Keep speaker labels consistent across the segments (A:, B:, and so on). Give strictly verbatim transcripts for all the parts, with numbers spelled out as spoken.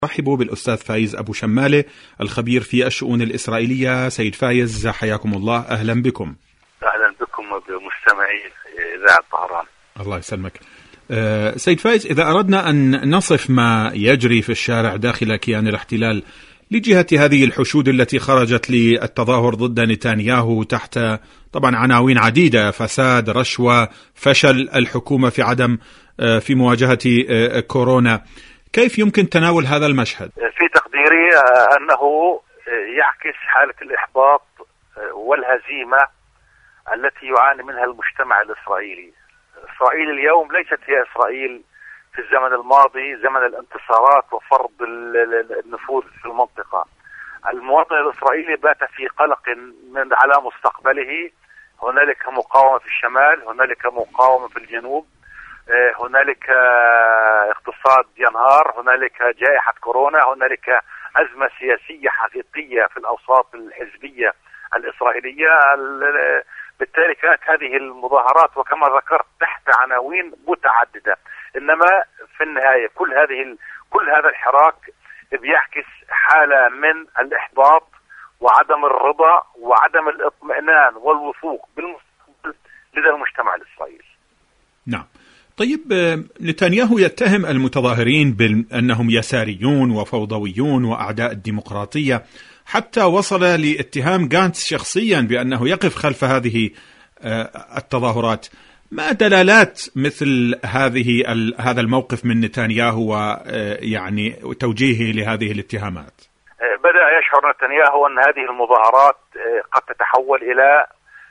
A: رحب بالأستاذ فايز أبو شمالة الخبير في الشؤون الإسرائيلية. سيد فايز حياكم الله، أهلا بكم.
B: أهلا بكم بمستمعي إذاعة طهران.
A: الله يسلمك. أه سيد فايز، إذا أردنا أن نصف ما يجري في الشارع داخل كيان الاحتلال لجهة هذه الحشود التي خرجت للتظاهر ضد نتنياهو تحت طبعا عناوين عديدة: فساد، رشوة، فشل الحكومة في عدم في مواجهة كورونا، كيف يمكن تناول هذا المشهد؟
B: في تقديري أنه يعكس حالة الإحباط والهزيمة التي يعاني منها المجتمع الإسرائيلي. إسرائيل اليوم ليست هي إسرائيل في الزمن الماضي، زمن الانتصارات وفرض النفوذ في المنطقة. المواطن الإسرائيلي بات في قلق من على مستقبله. هنالك مقاومة في الشمال، هنالك مقاومة في الجنوب، هنالك اقتصاد ينهار، هنالك جائحة كورونا، هنالك أزمة سياسية حقيقية في الأوساط الحزبية الإسرائيلية. بالتالي كانت هذه المظاهرات وكما ذكرت تحت عناوين متعددة، إنما في النهاية كل هذه كل هذا الحراك بيعكس حالة من الإحباط وعدم الرضا وعدم الاطمئنان والوثوق بالمستقبل لدى المجتمع الإسرائيلي.
A: نعم. طيب، نتنياهو يتهم المتظاهرين بأنهم يساريون وفوضويون وأعداء الديمقراطية، حتى وصل لاتهام غانتس شخصيا بأنه يقف خلف هذه التظاهرات. ما دلالات مثل هذه هذا الموقف من نتنياهو ويعني توجيهه لهذه الاتهامات؟
B: بدأ يشعر نتنياهو أن هذه المظاهرات قد تتحول إلى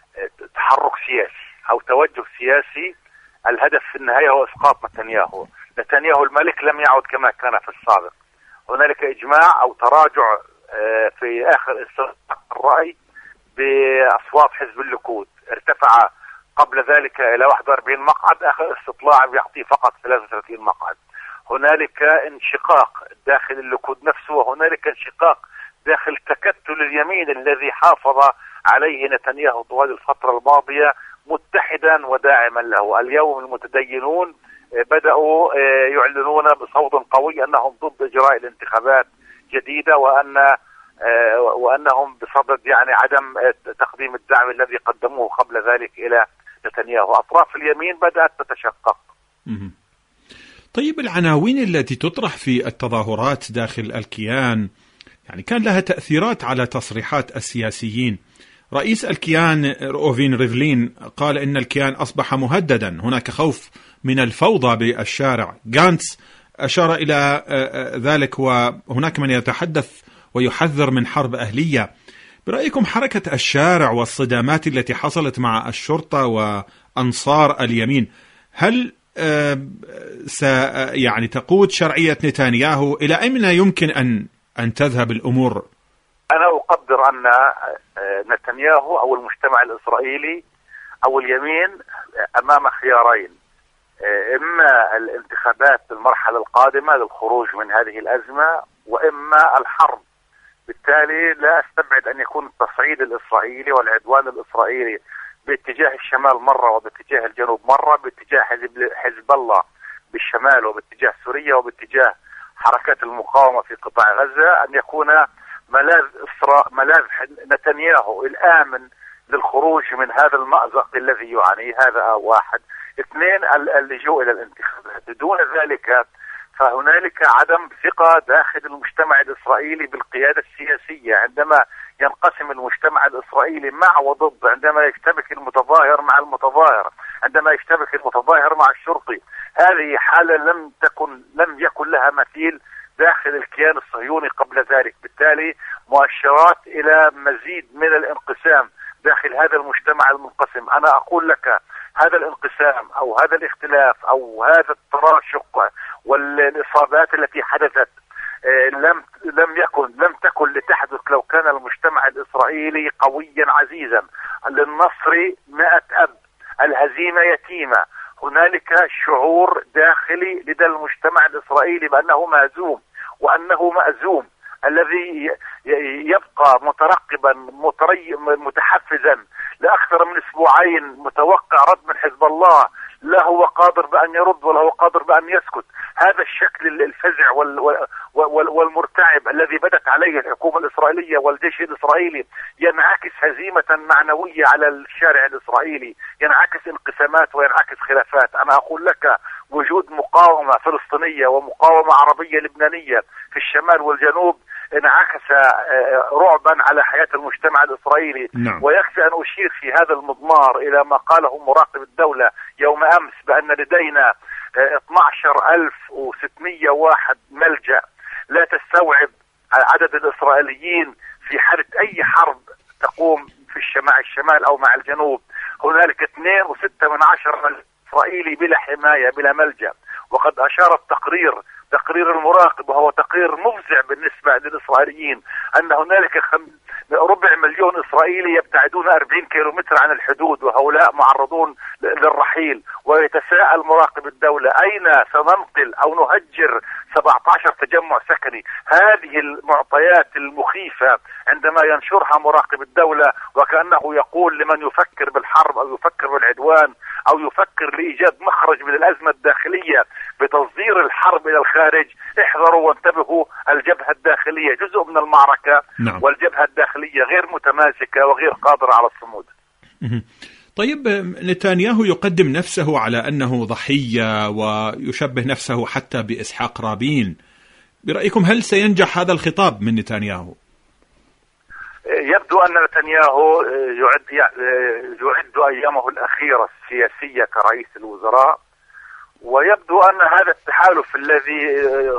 B: تحرك سياسي أو توجه سياسي. الهدف في النهاية هو إسقاط نتنياهو. نتنياهو الملك لم يعد كما كان في السابق. هنالك إجماع أو تراجع في آخر استطلاع الرأي بأصوات حزب الليكود، ارتفع قبل ذلك إلى واحد وأربعين مقعد، آخر استطلاع يعطي فقط ثلاثة وثلاثين مقعد. هنالك انشقاق داخل الليكود نفسه، وهنالك انشقاق داخل تكتل اليمين الذي حافظ عليه نتنياهو طوال الفترة الماضية متحدا وداعما له. اليوم المتدينون بدأوا يعلنون بصوت قوي أنهم ضد إجراء الانتخابات جديدة، وأن وأنهم بصدد يعني عدم تقديم الدعم الذي قدموه قبل ذلك إلى نتنياهو. أطراف اليمين بدأت تتشقق.
A: طيب، العناوين التي تطرح في التظاهرات داخل الكيان يعني كان لها تأثيرات على تصريحات السياسيين. رئيس الكيان روفين ريفلين قال إن الكيان أصبح مهددا، هناك خوف من الفوضى بالشارع. غانتس أشار إلى ذلك، وهناك من يتحدث ويحذر من حرب أهلية. برأيكم حركة الشارع والصدامات التي حصلت مع الشرطة وأنصار اليمين هل س يعني تقود شرعية نتنياهو؟ إلى أين يمكن أن أن تذهب الأمور؟
B: أنا أقدر أن نتنياهو أو المجتمع الإسرائيلي أو اليمين أمام خيارين: إما الانتخابات بالمرحلة القادمة للخروج من هذه الأزمة، وإما الحرب. بالتالي لا أستبعد أن يكون التصعيد الإسرائيلي والعدوان الإسرائيلي باتجاه الشمال مرة وباتجاه الجنوب مرة، باتجاه حزب, حزب الله بالشمال وباتجاه سوريا وباتجاه حركات المقاومة في قطاع غزة، أن يكون ملاذ إسراء ملاذ نتنياهو الآمن للخروج من هذا المأزق الذي يعانيه. هذا واحد. اثنين، اللجوء إلى الانتخابات. دون ذلك فهنالك عدم ثقة داخل المجتمع الإسرائيلي بالقيادة السياسية. عندما ينقسم المجتمع الإسرائيلي مع وضد، عندما يشتبك المتظاهر مع المتظاهر، عندما يشتبك المتظاهر مع الشرطي، هذه حالة لم تكن لم يكن لها مثيل داخل الكيان الصهيوني قبل ذلك. بالتالي مؤشرات إلى مزيد من الانقسام داخل هذا المجتمع المنقسم. أنا أقول لك هذا الانقسام أو هذا الاختلاف أو هذا التراشق والإصابات التي حدثت لم لم يكن لم تكن لتحدث لو كان المجتمع الإسرائيلي قويا عزيزا. للنصر مئة أب، الهزيمة يتيمة. هنالك شعور داخلي لدى المجتمع الإسرائيلي بأنه مهزوم وأنه مأزوم. الذي يبقى مترقبا متحفزا لأكثر من أسبوعين متوقع رد من حزب الله لا هو قادر بأن يرد ولا هو قادر بأن يسكت. هذا الشكل الفزع والمرتعب الذي بدت عليه الحكومة الإسرائيلية والجيش الإسرائيلي ينعكس هزيمة معنوية على الشارع الإسرائيلي، ينعكس انقسامات وينعكس خلافات. أنا أقول لك وجود مقاومة فلسطينية ومقاومة عربية لبنانية في الشمال والجنوب انعكس رعبا على حياة المجتمع الإسرائيلي.
A: نعم.
B: ويكفي أن أشير في هذا المضمار إلى ما قاله مراقب الدولة يوم أمس بأن لدينا اثني عشر ألف وستمائة وواحد ملجأ لا تستوعب عدد الإسرائيليين في حالة أي حرب تقوم في الشمال الشمال أو مع الجنوب. هنالك اثنين وستة من عشر إسرائيلي بلا حماية بلا ملجأ. وقد أشار التقرير تقرير المراقب وهو تقرير مفزع بالنسبة للإسرائيليين أن هنالك خم... ربع مليون إسرائيلي يبتعدون أربعين كيلومتر عن الحدود وهؤلاء معرضون للرحيل. ويتساءل مراقب الدولة أين سننقل أو نهجر سبعة عشر تجمع سكني. هذه المعطيات المخيفة عندما ينشرها مراقب الدولة وكأنه يقول لمن يفكر بالحرب أو يفكر بالعدوان أو يفكر لإيجاد مخرج من الأزمة الداخلية بتصدير الحرب إلى الخارج، احذروا وانتبهوا، الجبهة الداخلية جزء من المعركة.
A: نعم.
B: والجبهة الداخلية غير متماسكة وغير قادرة على الصمود.
A: طيب نتنياهو يقدم نفسه على أنه ضحية ويشبه نفسه حتى بإسحاق رابين، برأيكم هل سينجح هذا الخطاب من نتنياهو؟
B: يبدو أن نتنياهو يعد يعد أيامه الأخيرة السياسية كرئيس الوزراء، ويبدو أن هذا التحالف الذي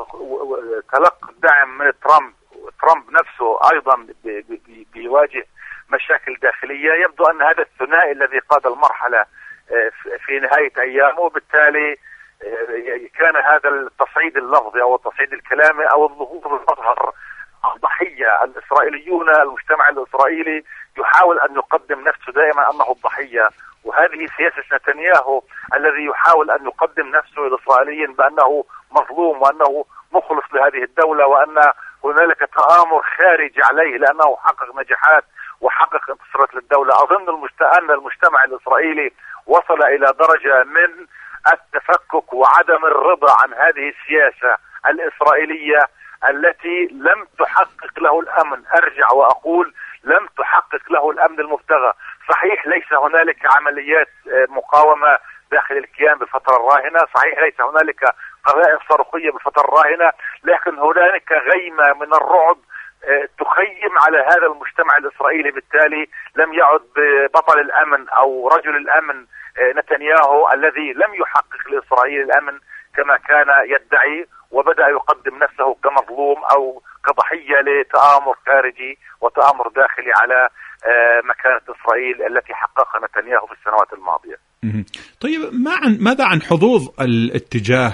B: تلقى الدعم من ترامب، ترامب نفسه أيضا بيواجه مشاكل داخلية، يبدو أن هذا الثنائي الذي قاد المرحلة في نهاية أيامه، بالتالي كان هذا التصعيد اللفظي أو التصعيد الكلامي أو الظهور المظهر الضحية. الإسرائيليون المجتمع الإسرائيلي يحاول أن يقدم نفسه دائما أنه الضحية، وهذه سياسة نتنياهو الذي يحاول أن يقدم نفسه للإسرائيليين بأنه مظلوم وأنه مخلص لهذه الدولة وأن هنالك تآمر خارجي عليه لأنه حقق نجاحات وحقق انتصارات للدولة. أظن أن المجتمع الإسرائيلي وصل إلى درجة من التفكك وعدم الرضا عن هذه السياسة الإسرائيلية التي لم تحقق له الأمن. أرجع وأقول لم تحقق له الأمن المبتغى. صحيح ليس هنالك عمليات مقاومة داخل الكيان بالفترة الراهنة، صحيح ليس هنالك قذائف صاروخية بالفترة الراهنة، لكن هنالك غيمة من الرعب تخيم على هذا المجتمع الإسرائيلي. بالتالي لم يعد بطل الأمن أو رجل الأمن نتنياهو الذي لم يحقق لإسرائيل الأمن كما كان يدعي، وبدأ يقدم نفسه كمظلوم أو كضحية لتآمر خارجي وتآمر داخلي على مكانة إسرائيل التي حققها نتنياهو في السنوات الماضية.
A: طيب ما عن ماذا عن حظوظ الاتجاه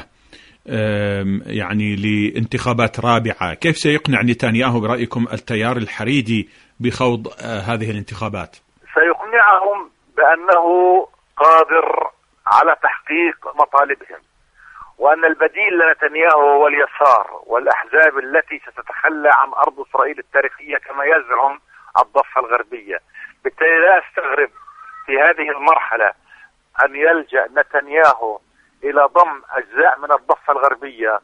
A: يعني لانتخابات رابعة؟ كيف سيقنع نتنياهو برأيكم التيار الحريدي بخوض هذه الانتخابات؟
B: سيقنعهم بأنه قادر على تحقيق مطالبهم، وأن البديل لنتنياهو هو اليسار والأحزاب التي ستتخلى عن أرض إسرائيل التاريخية كما يزعم الضفة الغربية. بالتالي لا أستغرب في هذه المرحلة أن يلجأ نتنياهو إلى ضم أجزاء من الضفة الغربية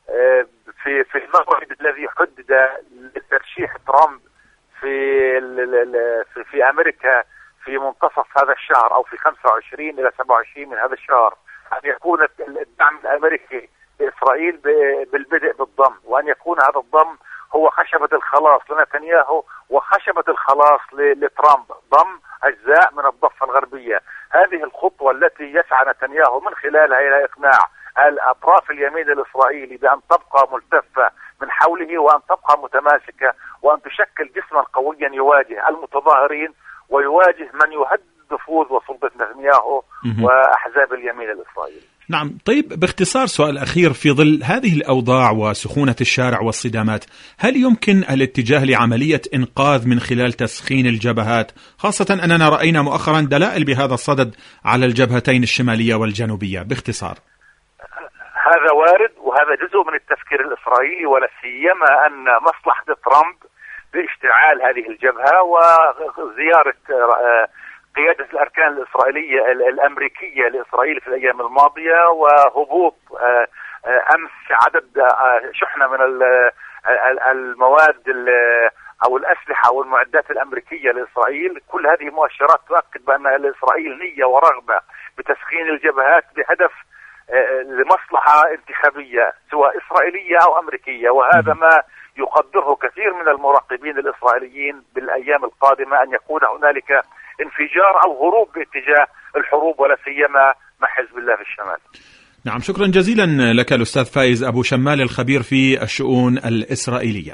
B: في في الموعد الذي حدد لترشيح ترامب في في, في أمريكا في منتصف هذا الشهر أو في خمسة وعشرين إلى سبعة وعشرين من هذا الشهر، أن يكون الدعم الأمريكي لإسرائيل بالبدء بالضم، وأن يكون هذا الضم هو خشبة الخلاص لنتنياهو وخشبة الخلاص لترامب، ضم أجزاء من الضفة الغربية. هذه الخطوة التي يسعى نتنياهو من خلالها إلى إقناع الأطراف اليمين الإسرائيلي بأن تبقى ملتفة من حوله وأن تبقى متماسكة وأن تشكل جسما قويا يواجه المتظاهرين ويواجه من يهدد نفوذ وسلطة نتنياهو وأحزاب اليمين الإسرائيلي.
A: نعم. طيب باختصار سؤال أخير، في ظل هذه الأوضاع وسخونة الشارع والصدامات، هل يمكن الاتجاه لعملية إنقاذ من خلال تسخين الجبهات، خاصة أننا رأينا مؤخرا دلائل بهذا الصدد على الجبهتين الشمالية والجنوبية؟ باختصار.
B: هذا وارد وهذا جزء من التفكير الإسرائيلي، ولا سيما أن مصلحة ترامب باشتعال هذه الجبهة وزيارة قيادة الأركان الإسرائيلية الأمريكية لإسرائيل في الأيام الماضية، وهبوط أمس عدد شحنة من المواد أو الأسلحة أو المعدات الأمريكية لإسرائيل. كل هذه مؤشرات تؤكد بأن لإسرائيل نية ورغبة بتسخين الجبهات بهدف لمصلحة انتخابية سواء إسرائيلية أو أمريكية، وهذا ما يقدره كثير من المراقبين الإسرائيليين بالأيام القادمة، أن يكون هنالك انفجار أو هروب باتجاه الحروب ولا سيما مع حزب الله في الشمال.
A: نعم، شكرا جزيلا لك الأستاذ فايز أبو شمال الخبير في الشؤون الإسرائيلية.